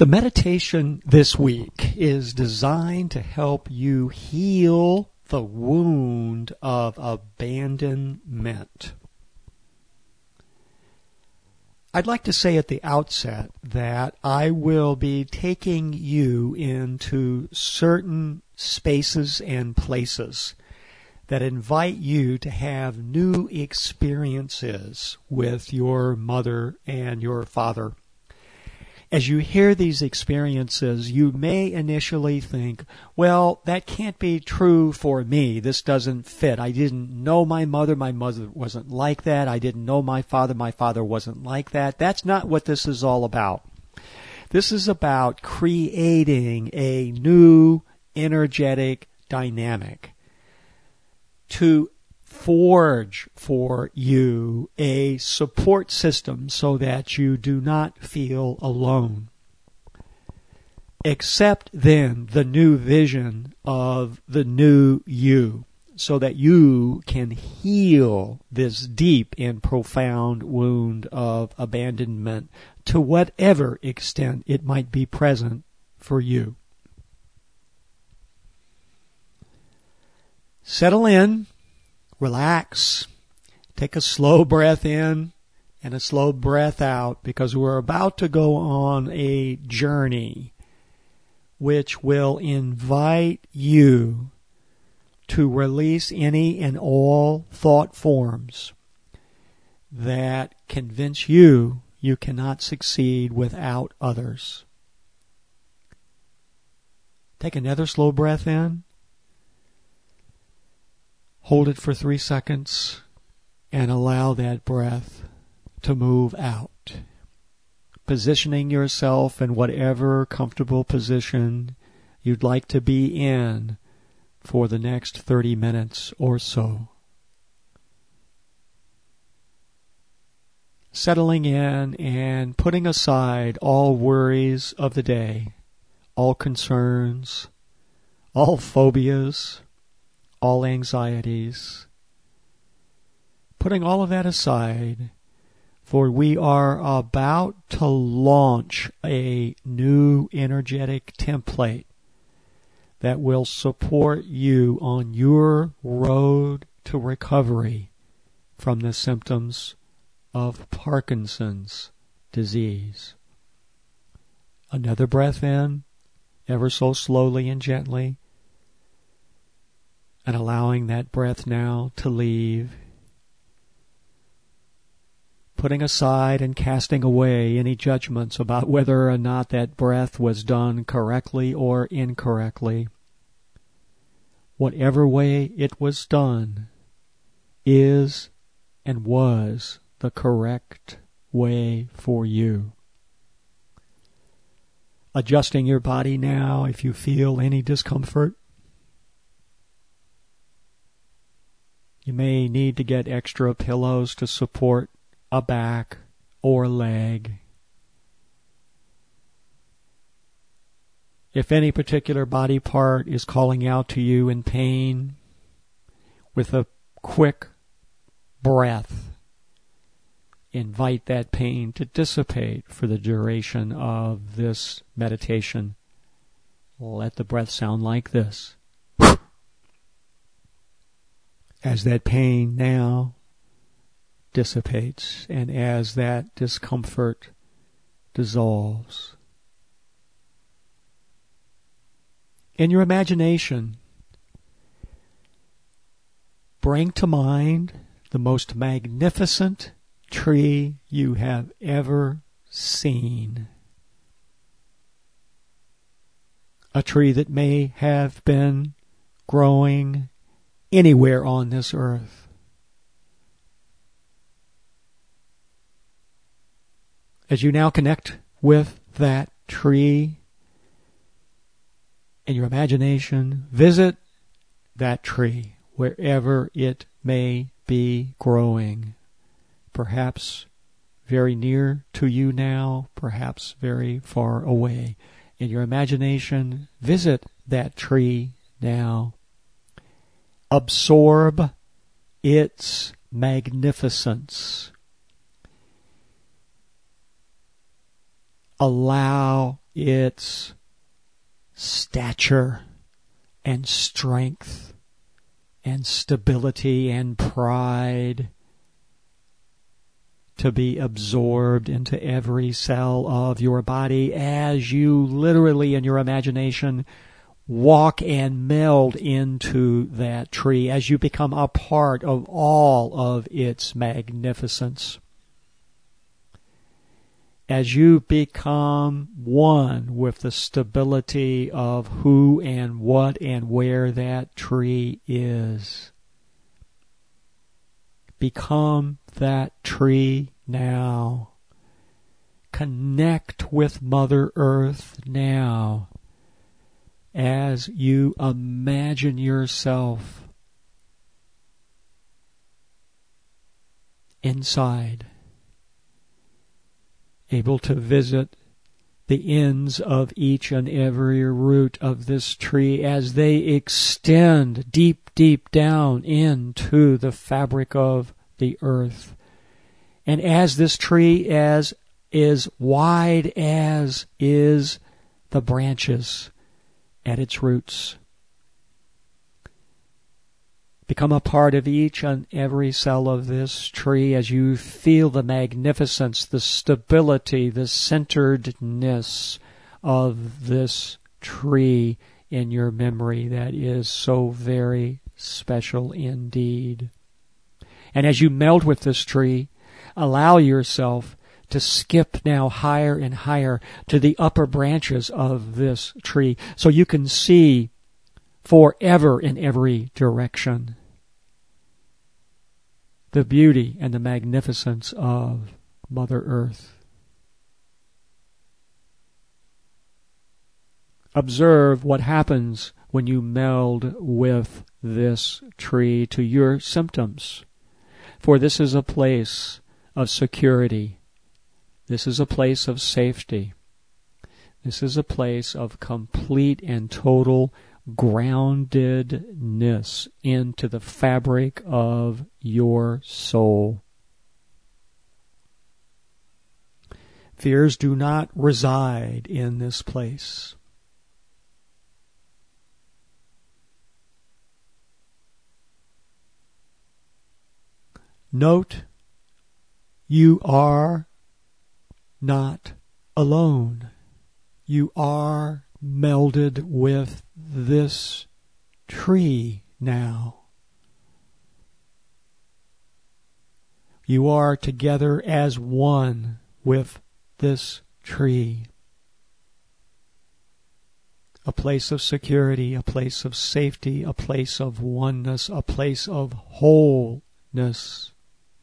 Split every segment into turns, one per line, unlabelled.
The meditation this week is designed to help you heal the wound of abandonment. I'd like to say at the outset that I will be taking you into certain spaces and places that invite you to have new experiences with your mother and your father. As you hear these experiences, you may initially think, well, that can't be true for me. This doesn't fit. I didn't know my mother wasn't like that. I didn't know my father wasn't like that. That's not what this is all about. This is about creating a new energetic dynamic to forge for you a support system so that you do not feel alone. Accept then the new vision of the new you so that you can heal this deep and profound wound of abandonment to whatever extent it might be present for you. Settle in. Relax. Take a slow breath in and a slow breath out because we're about to go on a journey which will invite you to release any and all thought forms that convince you you cannot succeed without others. Take another slow breath in. Hold it for 3 seconds and allow that breath to move out. Positioning yourself in whatever comfortable position you'd like to be in for the next 30 minutes or so. Settling in and putting aside all worries of the day, all concerns, all phobias, all anxieties, putting all of that aside, for we are about to launch a new energetic template that will support you on your road to recovery from the symptoms of Parkinson's disease. Another breath in, ever so slowly and gently, and allowing that breath now to leave, putting aside and casting away any judgments about whether or not that breath was done correctly or incorrectly. Whatever way it was done is and was the correct way for you. Adjusting your body now if you feel any discomfort. You may need to get extra pillows to support a back or leg. If any particular body part is calling out to you in pain, with a quick breath, invite that pain to dissipate for the duration of this meditation. Let the breath sound like this. As that pain now dissipates and as that discomfort dissolves. In your imagination, bring to mind the most magnificent tree you have ever seen. A tree that may have been growing anywhere on this earth. As you now connect with that tree in your imagination, visit that tree wherever it may be growing. Perhaps very near to you now, perhaps very far away. In your imagination, visit that tree now. Absorb its magnificence. Allow its stature and strength and stability and pride to be absorbed into every cell of your body as you literally in your imagination walk and meld into that tree, as you become a part of all of its magnificence. As you become one with the stability of who and what and where that tree is. Become that tree now. Connect with Mother Earth now as you imagine yourself inside, able to visit the ends of each and every root of this tree as they extend deep, deep down into the fabric of the earth. And as this tree is wide as is the branches at its roots, become a part of each and every cell of this tree as you feel the magnificence, the stability, the centeredness of this tree in your memory that is so very special indeed. And as you meld with this tree, allow yourself to skip now higher and higher to the upper branches of this tree so you can see forever in every direction the beauty and the magnificence of Mother Earth. Observe what happens when you meld with this tree to your symptoms. For this is a place of security. This is a place of safety. This is a place of complete and total groundedness into the fabric of your soul. Fears do not reside in this place. Note, you are not alone. You are melded with this tree now. You are together as one with this tree. A place of security, a place of safety, a place of oneness, a place of wholeness.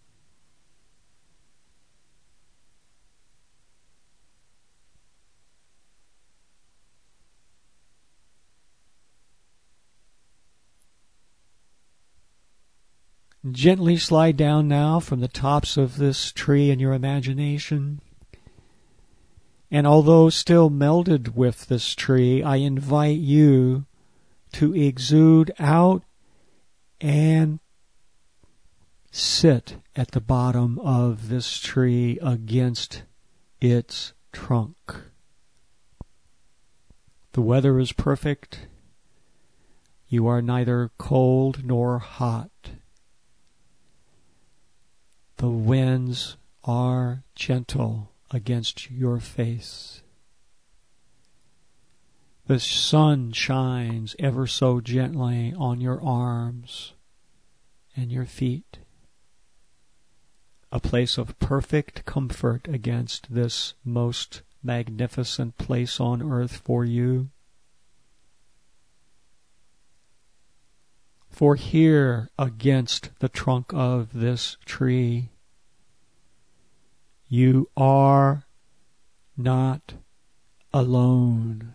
Gently slide down now from the tops of this tree in your imagination. And although still melded with this tree, I invite you to exude out and sit at the bottom of this tree against its trunk. The weather is perfect. You are neither cold nor hot. The winds are gentle against your face. The sun shines ever so gently on your arms and your feet. A place of perfect comfort against this most magnificent place on earth for you. For here against the trunk of this tree, you are not alone.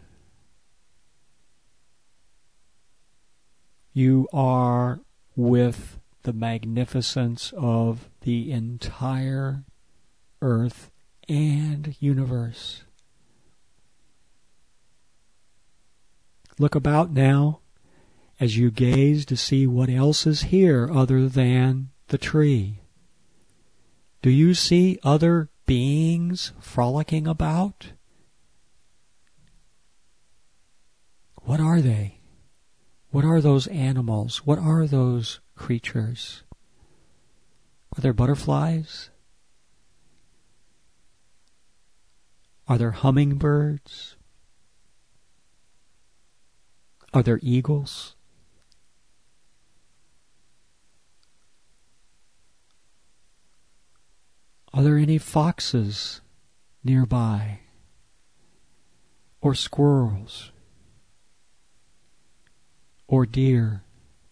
You are with the magnificence of the entire earth and universe. Look about now as you gaze to see what else is here other than the tree. Do you see other beings frolicking about? What are they? What are those animals? What are those creatures? Are there butterflies? Are there hummingbirds? Are there eagles? Are there any foxes nearby? Or squirrels? Or deer?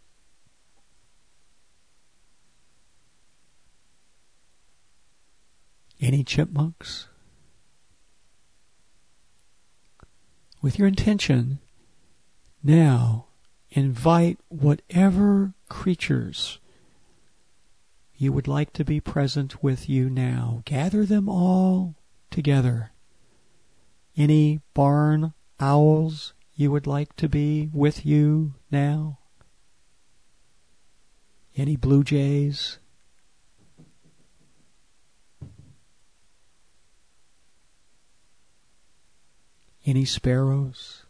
Any chipmunks? With your intention, now invite whatever creatures you would like to be present with you now. Gather them all together. Any barn owls you would like to be with you now? Any blue jays? Any sparrows?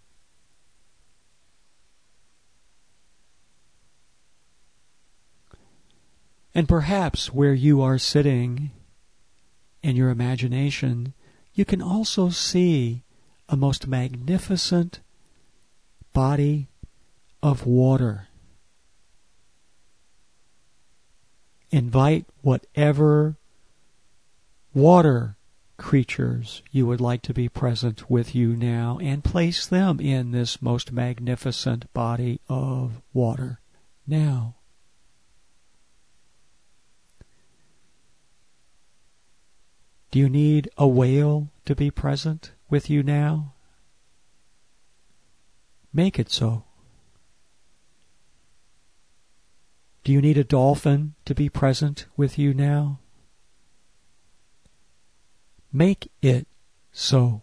And perhaps where you are sitting in your imagination, you can also see a most magnificent body of water. Invite whatever water creatures you would like to be present with you now and place them in this most magnificent body of water now. Do you need a whale to be present with you now? Make it so. Do you need a dolphin to be present with you now? Make it so.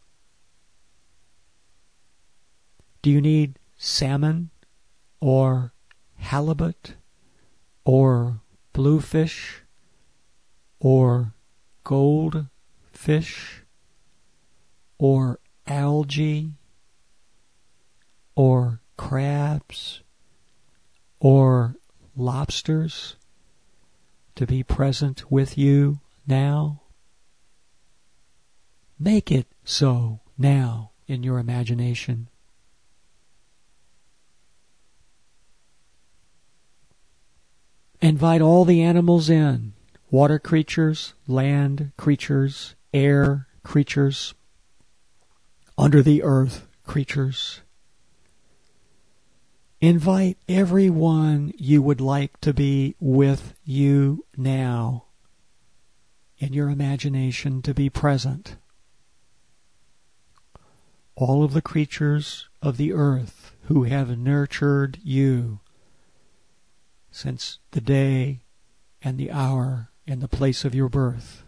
Do you need salmon or halibut or bluefish or goldfish or algae or crabs or lobsters to be present with you now? Make it so now in your imagination. Invite all the animals in, water creatures, land creatures, air creatures, under the earth creatures. Invite everyone you would like to be with you now in your imagination to be present. All of the creatures of the earth who have nurtured you since the day and the hour and the place of your birth.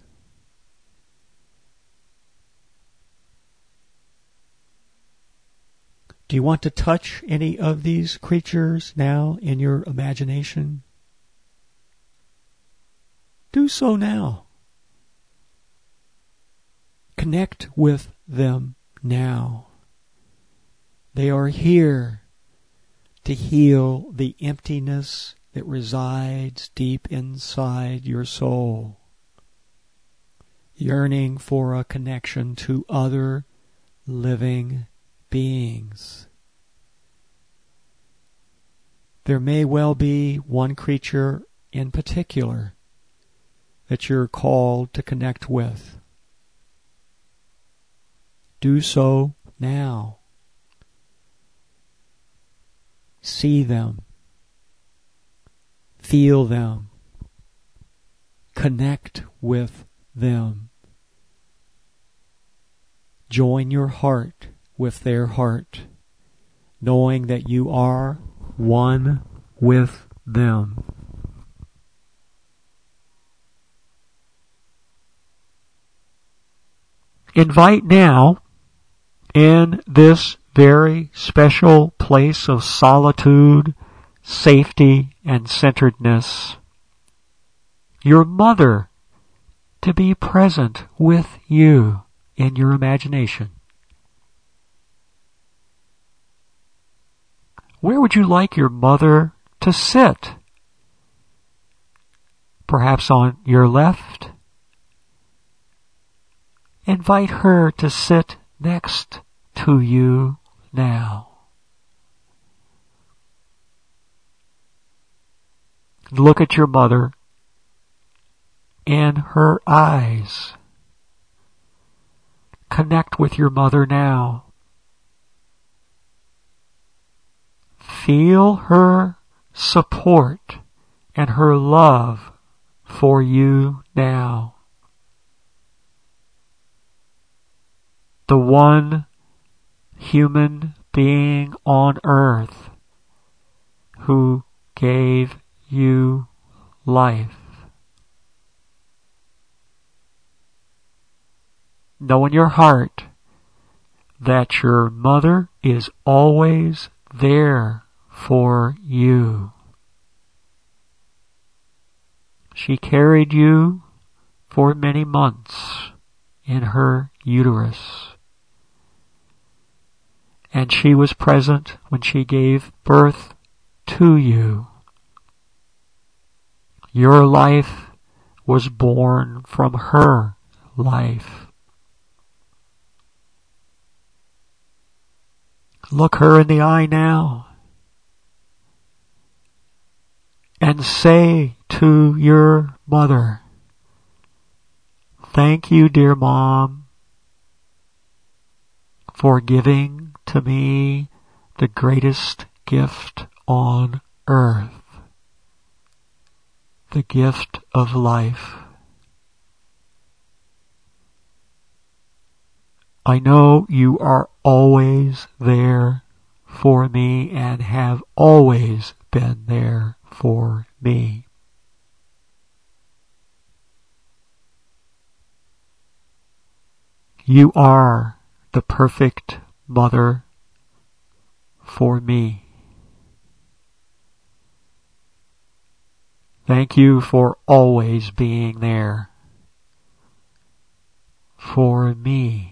Do you want to touch any of these creatures now in your imagination? Do so now. Connect with them now. They are here to heal the emptiness that resides deep inside your soul, yearning for a connection to other living beings. There may well be one creature in particular that you're called to connect with. Do so now. See them. Feel them. Connect with them. Join your heart with their heart, knowing that you are one with them. Invite now, in this very special place of solitude, safety, and centeredness, your mother to be present with you in your imagination. Where would you like your mother to sit? Perhaps on your left? Invite her to sit next to you now. Look at your mother in her eyes. Connect with your mother now. Feel her support and her love for you now. The one human being on earth who gave you life. Know in your heart that your mother is always there for you. She carried you for many months in her uterus. And she was present when she gave birth to you. Your life was born from her life. Look her in the eye now and say to your mother, "Thank you, dear Mom, for giving to me the greatest gift on earth, the gift of life. I know you are always there for me and have always been there for me." You are the perfect mother for me. Thank you for always being there for me.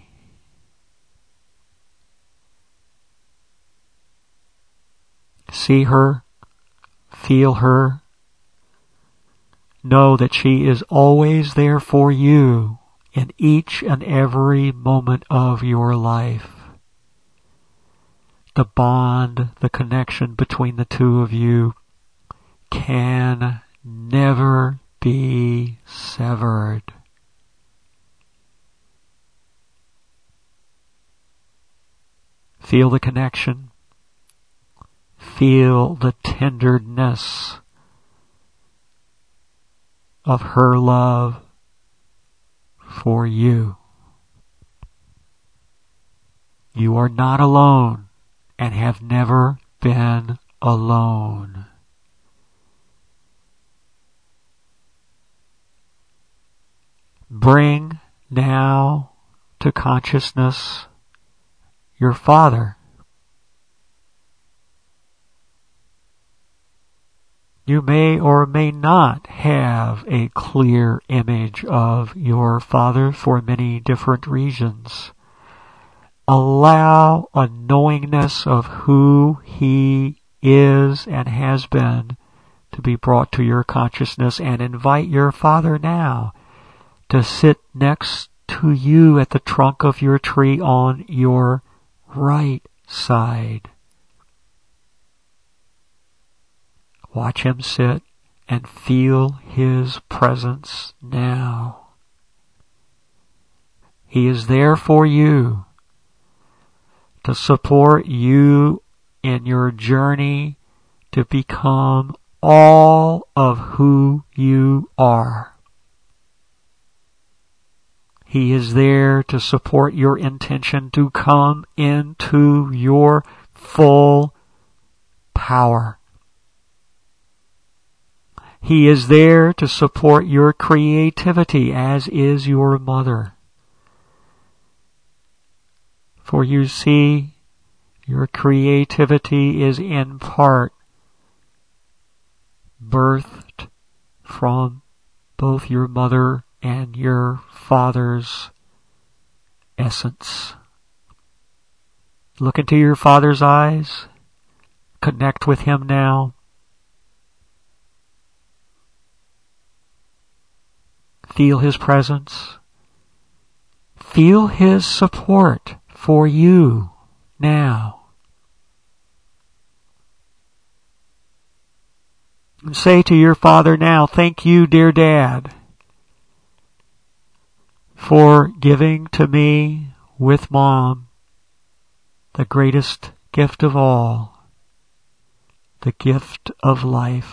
See her, feel her, know that she is always there for you in each and every moment of your life. The bond, the connection between the two of you can never be severed. Feel the connection. Feel the tenderness of her love for you. You are not alone and have never been alone. Bring now to consciousness your father. You may or may not have a clear image of your father for many different reasons. Allow a knowingness of who he is and has been to be brought to your consciousness, and invite your father now to sit next to you at the trunk of your tree on your right side. Watch him sit and feel his presence now. He is there for you to support you in your journey to become all of who you are. He is there to support your intention to come into your full power. He is there to support your creativity, as is your mother. For you see, your creativity is in part birthed from both your mother and your father's essence. Look into your father's eyes. connect with Him now. Feel His presence. Feel His support for you now. And say to your Father now, thank you, dear Dad, for giving to me with Mom the greatest gift of all, the gift of life.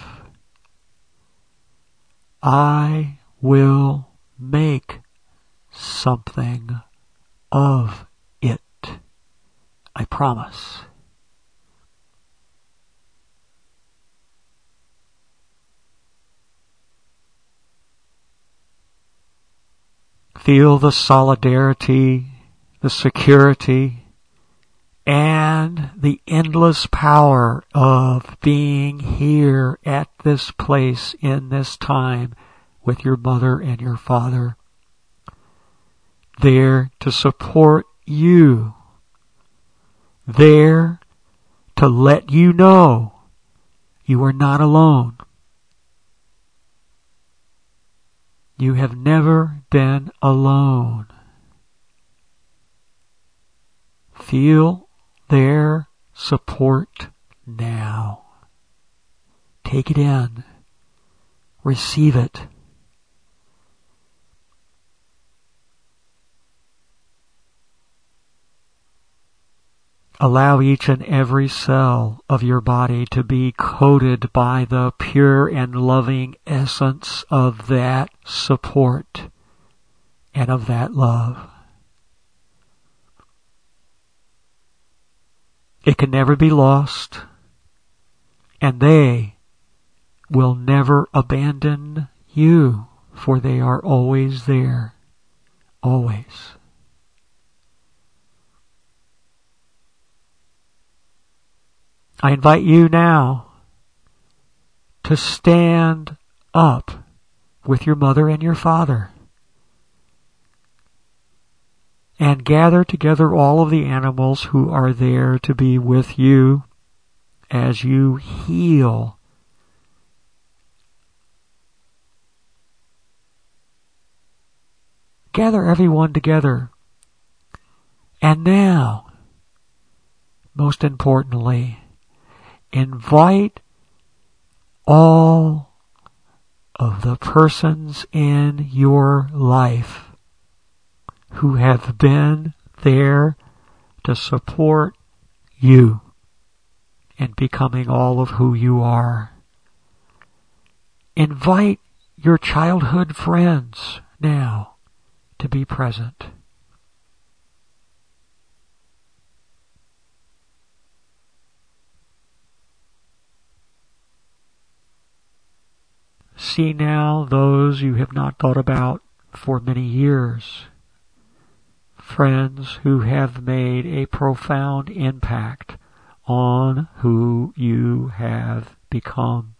I will make something of it. I promise. Feel the solidarity, the security, and the endless power of being here at this place in this time with your mother and your father, there to support you, there to let you know you are not alone. You have never been alone. Feel their support now. Take it in. Receive it. Allow each and every cell of your body to be coated by the pure and loving essence of that support and of that love. It can never be lost, and they will never abandon you, for they are always there, always. I invite you now to stand up with your mother and your father and gather together all of the animals who are there to be with you as you heal. Gather everyone together. And now, most importantly, invite all of the persons in your life who have been there to support you in becoming all of who you are. Invite your childhood friends now to be present. See now those you have not thought about for many years. Friends who have made a profound impact on who you have become.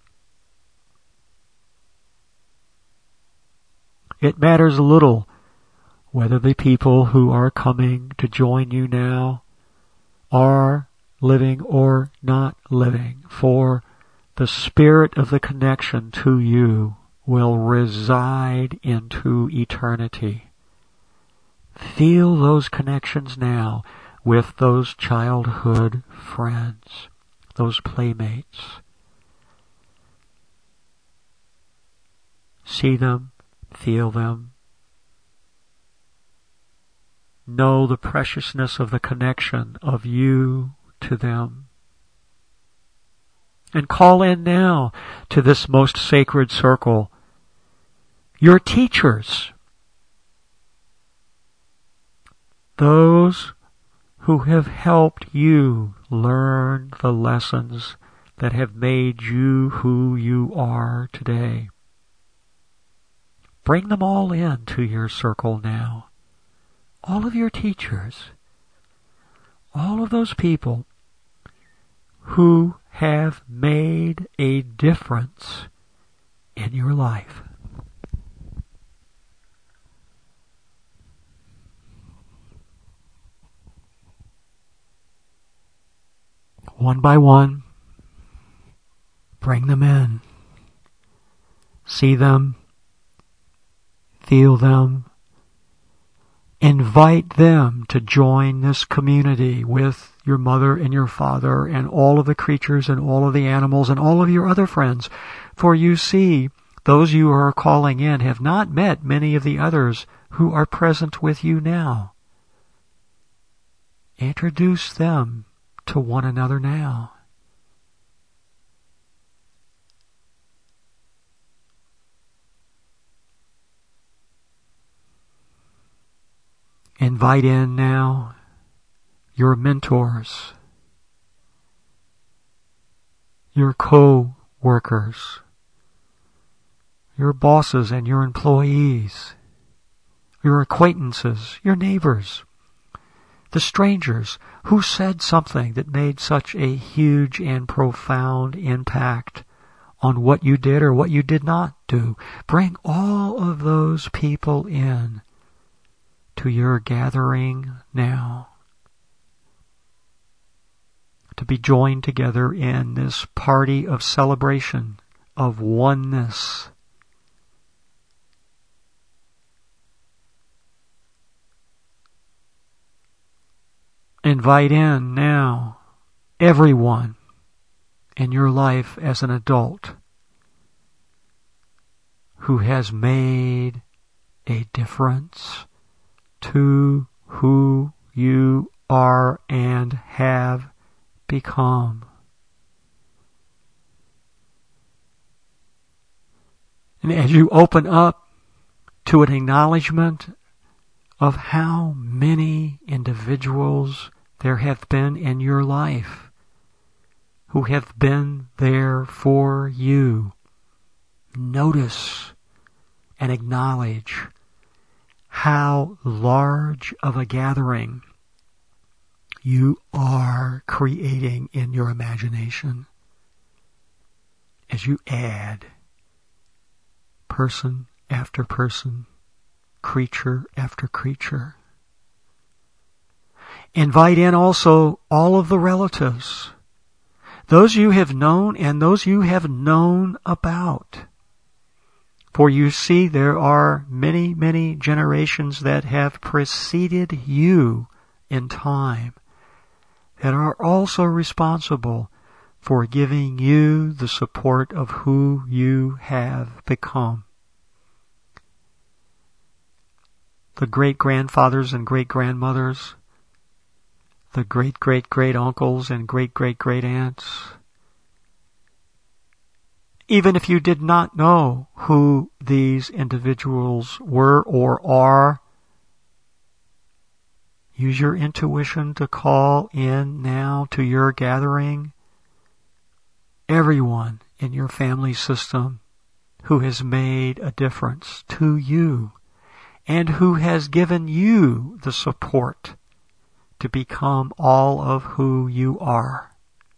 It matters little whether the people who are coming to join you now are living or not living, for the spirit of the connection to you will reside into eternity. Feel those connections now with those childhood friends, those playmates. See them, feel them. Know the preciousness of the connection of you to them. And call in now to this most sacred circle your teachers, those who have helped you learn the lessons that have made you who you are today. Bring them all into your circle now. All of your teachers, all of those people who have made a difference in your life. One by one, Bring them in. See them. Feel them. Invite them to join this community with your mother and your father and all of the creatures and all of the animals and all of your other friends. For you see, those you are calling in have not met many of the others who are present with you now. Introduce them to one another now. Invite in now your mentors, your co-workers, your bosses and your employees, your acquaintances, your neighbors, the strangers who said something that made such a huge and profound impact on what you did or what you did not do. Bring all of those people in to your gathering now, to be joined together in this party of celebration, of oneness. Invite in now everyone in your life as an adult who has made a difference to who you are and have become. And as you open up to an acknowledgement of how many individuals there have been in your life who have been there for you, notice and acknowledge how large of a gathering you are creating in your imagination as you add person after person, creature after creature. Invite in also all of the relatives, those you have known and those you have known about. For you see, there are many, many generations that have preceded you in time that are also responsible for giving you the support of who you have become. The great-grandfathers and great-grandmothers, the great-great-great-uncles and great-great-great-aunts. Even if you did not know who these individuals were or are, use your intuition to call in now to your gathering everyone in your family system who has made a difference to you and who has given you the support to become all of who you are.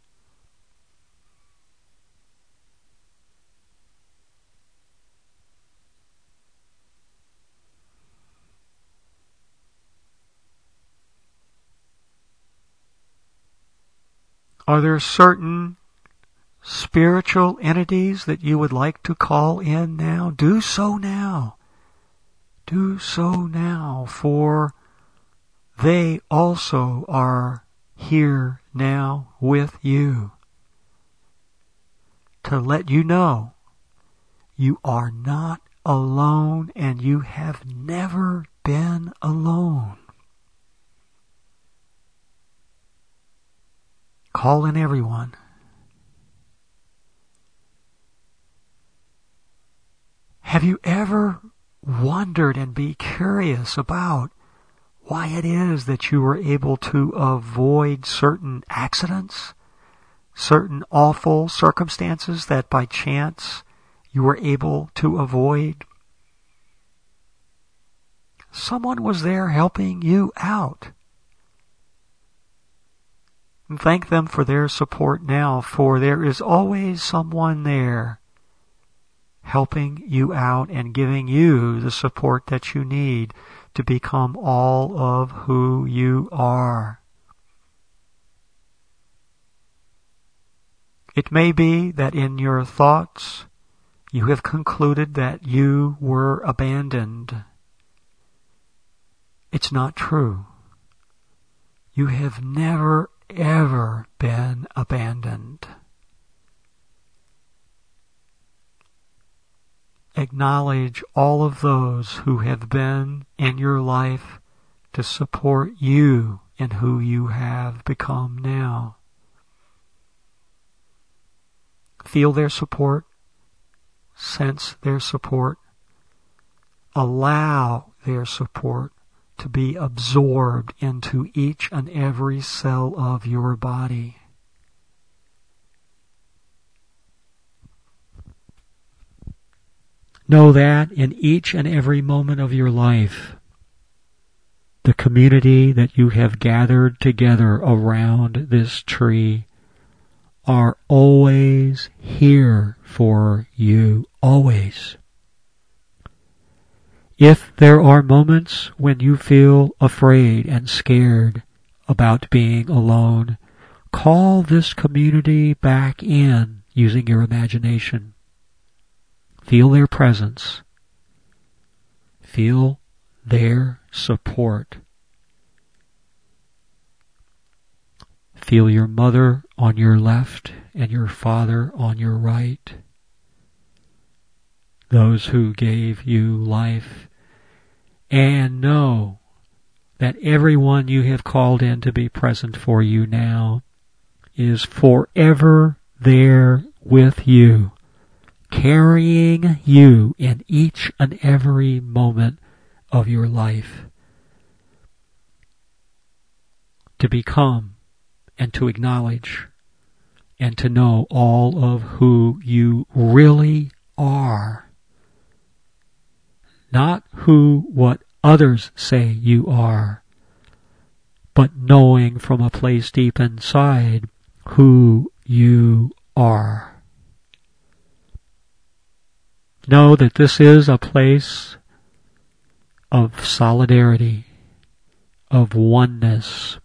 Are there certain spiritual entities that you would like to call in now? Do so now. Do so now, for they also are here now with you to let you know you are not alone and you have never been alone. Call in everyone. Have you ever wondered and be curious about why it is that you were able to avoid certain accidents, certain awful circumstances that by chance you were able to avoid? Someone was there helping you out. And thank them for their support now, for there is always someone there helping you out and giving you the support that you need to become all of who you are. It may be that in your thoughts you have concluded that you were abandoned. It's not true. You have never, ever been abandoned. Acknowledge all of those who have been in your life to support you in who you have become now. Feel their support. Sense their support. Allow their support to be absorbed into each and every cell of your body. Know that in each and every moment of your life, the community that you have gathered together around this tree are always here for you, always. If there are moments when you feel afraid and scared about being alone, call this community back in using your imagination. Feel their presence. Feel their support. Feel your mother on your left and your father on your right. Those who gave you life. And know that everyone you have called in to be present for you now is forever there with you, carrying you in each and every moment of your life to become and to acknowledge and to know all of who you really are. Not what others say you are, but knowing from a place deep inside who you are. Know that this is a place of solidarity, of oneness.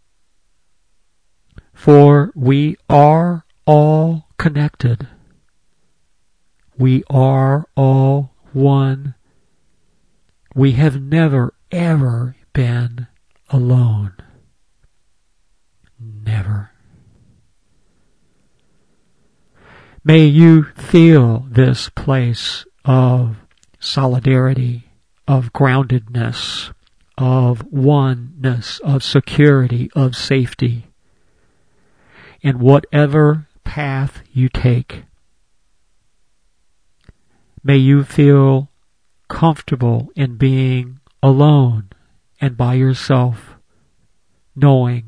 For we are all connected. We are all one. We have never, ever been alone. Never. May you feel this place of solidarity, of groundedness, of oneness, of security, of safety, in whatever path you take. May you feel comfortable in being alone and by yourself, knowing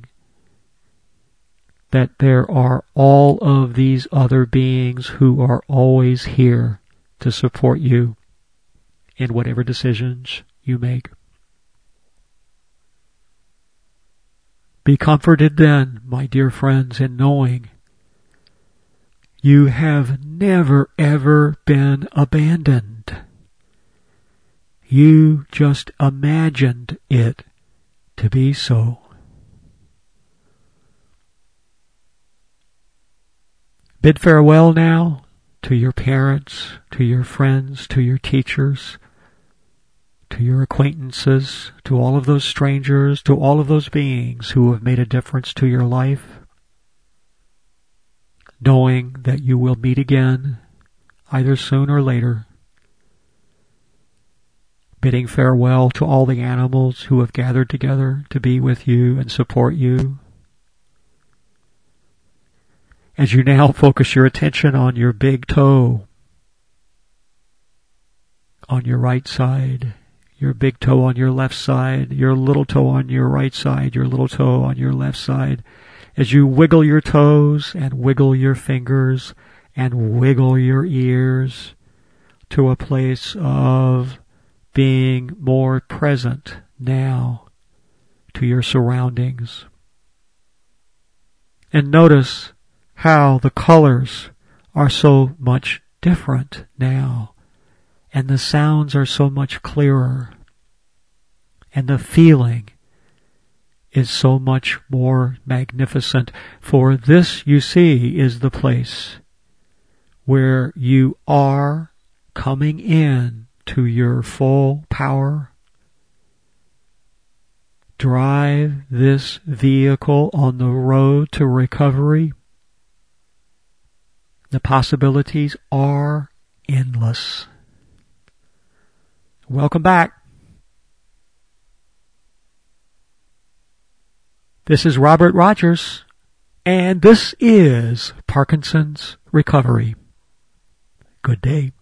that there are all of these other beings who are always here to support you in whatever decisions you make. Be comforted then, my dear friends, in knowing you have never ever been abandoned. You just imagined it to be so. Bid farewell now to your parents, to your friends, to your teachers, to your acquaintances, to all of those strangers, to all of those beings who have made a difference to your life, knowing that you will meet again, either soon or later. Bidding farewell to all the animals who have gathered together to be with you and support you. As you now focus your attention on your big toe, on your right side, your big toe on your left side, your little toe on your right side, your little toe on your left side, as you wiggle your toes and wiggle your fingers and wiggle your ears to a place of being more present now to your surroundings. And notice how the colors are so much different now, and the sounds are so much clearer, and the feeling is so much more magnificent. For this, you see, is the place where you are coming in to your full power. Drive this vehicle on the road to recovery. The possibilities are endless. Welcome back. This is Robert Rogers, and this is Parkinson's Recovery. Good day.